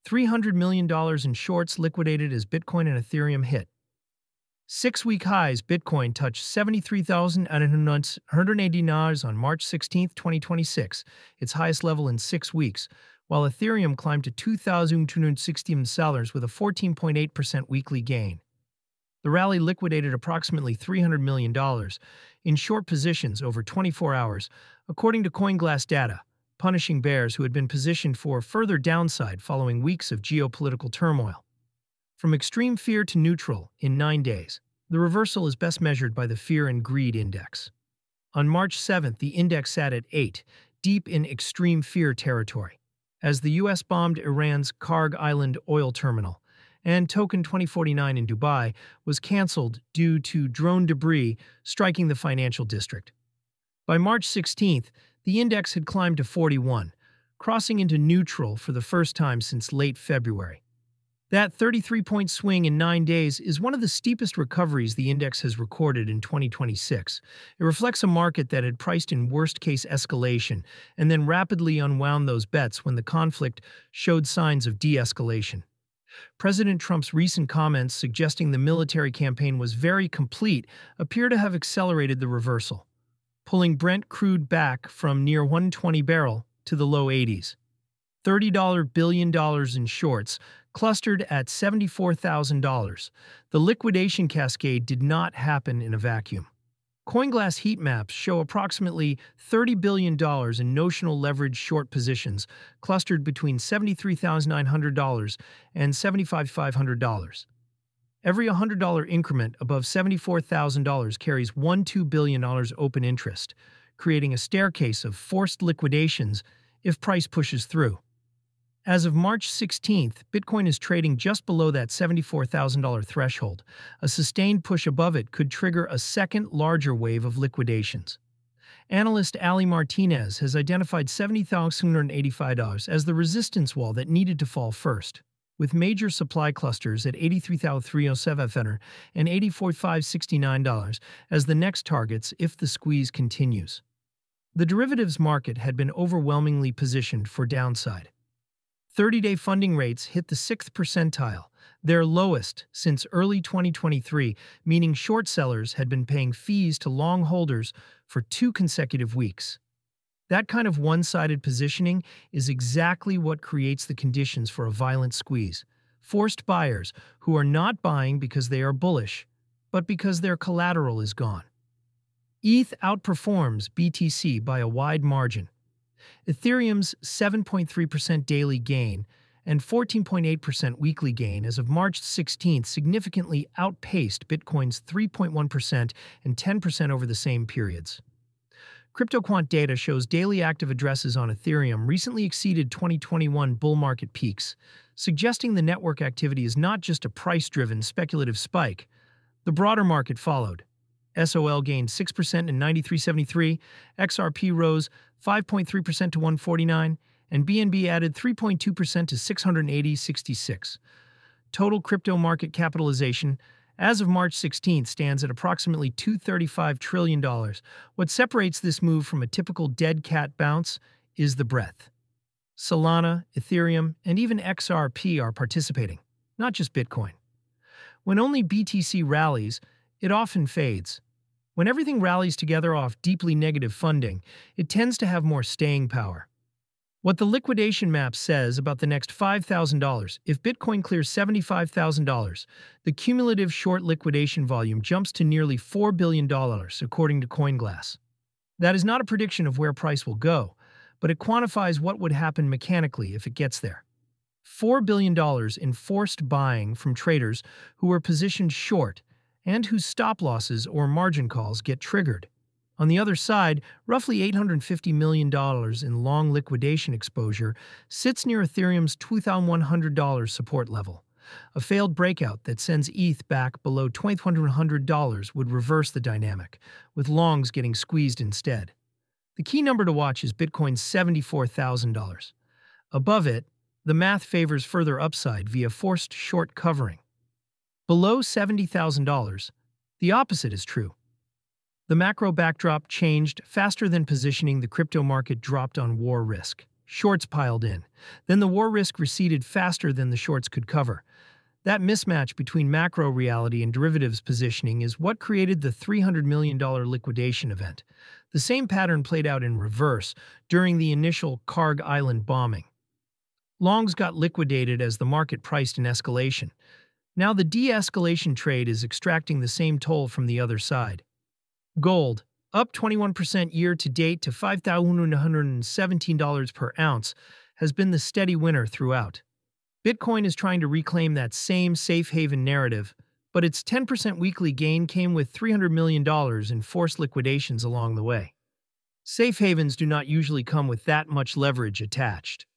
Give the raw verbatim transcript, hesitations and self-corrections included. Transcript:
three hundred million dollars in shorts liquidated as Bitcoin and Ethereum hit six-week highs. Bitcoin touched seventy-three thousand one hundred eighty dollars on March sixteenth, twenty twenty-six, its highest level in six weeks, while Ethereum climbed to two thousand two hundred sixty dollars with a fourteen point eight percent weekly gain. The rally liquidated approximately three hundred million dollars in short positions over twenty-four hours, according to CoinGlass data, punishing bears who had been positioned for further downside following weeks of geopolitical turmoil. From extreme fear to neutral in nine days, the reversal is best measured by the Fear and Greed Index. On March seventh, the index sat at eight, deep in extreme fear territory, as the U S bombed Iran's Karg Island oil terminal, and Token twenty forty-nine in Dubai was cancelled due to drone debris striking the financial district. By March sixteenth, the index had climbed to forty-one, crossing into neutral for the first time since late February. That thirty-three point swing in nine days is one of the steepest recoveries the index has recorded in twenty twenty-six. It reflects a market that had priced in worst-case escalation and then rapidly unwound those bets when the conflict showed signs of de-escalation. President Trump's recent comments suggesting the military campaign was very complete appear to have accelerated the reversal, pulling Brent crude back from near one hundred twenty barrel to the low eighties. thirty billion dollars in shorts clustered at seventy-four thousand dollars. The liquidation cascade did not happen in a vacuum. CoinGlass heat maps show approximately thirty billion dollars in notional leveraged short positions clustered between seventy-three thousand nine hundred dollars and seventy-five thousand five hundred dollars. Every one hundred dollar increment above seventy-four thousand dollars carries one point two billion dollars open interest, creating a staircase of forced liquidations if price pushes through. As of March sixteenth, Bitcoin is trading just below that seventy-four thousand dollar threshold. A sustained push above it could trigger a second, larger wave of liquidations. Analyst Ali Martinez has identified seventy thousand one hundred eighty-five dollars as the resistance wall that needed to fall first, with major supply clusters at eighty-three thousand three hundred seven dollars and eighty-four thousand five hundred sixty-nine dollars as the next targets if the squeeze continues. The derivatives market had been overwhelmingly positioned for downside. thirty-day funding rates hit the sixth percentile, their lowest since early twenty twenty-three, meaning short sellers had been paying fees to long holders for two consecutive weeks. That kind of one-sided positioning is exactly what creates the conditions for a violent squeeze. Forced buyers who are not buying because they are bullish, but because their collateral is gone. E T H outperforms B T C by a wide margin. Ethereum's seven point three percent daily gain and fourteen point eight percent weekly gain as of March sixteenth significantly outpaced Bitcoin's three point one percent and ten percent over the same periods. CryptoQuant data shows daily active addresses on Ethereum recently exceeded twenty twenty-one bull market peaks, suggesting the network activity is not just a price-driven speculative spike. The broader market followed. S O L gained six percent in ninety-three seventy-three, X R P rose five point three percent to one forty-nine, and B N B added three point two percent to six hundred eighty sixty-six. Total crypto market capitalization as of March sixteenth stands at approximately two hundred thirty-five trillion dollars. What separates this move from a typical dead cat bounce is the breadth. Solana, Ethereum, and even X R P are participating, not just Bitcoin. When only B T C rallies, it often fades. When everything rallies together off deeply negative funding, it tends to have more staying power. What the liquidation map says about the next five thousand dollars, if Bitcoin clears seventy-five thousand dollars, the cumulative short liquidation volume jumps to nearly four billion dollars, according to CoinGlass. That is not a prediction of where price will go, but it quantifies what would happen mechanically if it gets there. four billion dollars in forced buying from traders who were positioned short and whose stop losses or margin calls get triggered. On the other side, roughly eight hundred fifty million dollars in long liquidation exposure sits near Ethereum's two thousand one hundred dollars support level. A failed breakout that sends E T H back below two thousand one hundred dollars would reverse the dynamic, with longs getting squeezed instead. The key number to watch is Bitcoin's seventy-four thousand dollars. Above it, the math favors further upside via forced short covering. Below seventy thousand dollars, the opposite is true. The macro backdrop changed faster than positioning the crypto market dropped on war risk. shorts piled in. Then the war risk receded faster than the shorts could cover. That mismatch between macro reality and derivatives positioning is what created the three hundred million dollars liquidation event. The same pattern played out in reverse during the initial Kharg Island bombing. Longs got liquidated as the market priced an escalation. Now the de-escalation trade is extracting the same toll from the other side. Gold, up twenty-one percent year-to-date to five thousand one hundred seventeen dollars per ounce, has been the steady winner throughout. Bitcoin is trying to reclaim that same safe haven narrative, but its ten percent weekly gain came with three hundred million dollars in forced liquidations along the way. Safe havens do not usually come with that much leverage attached.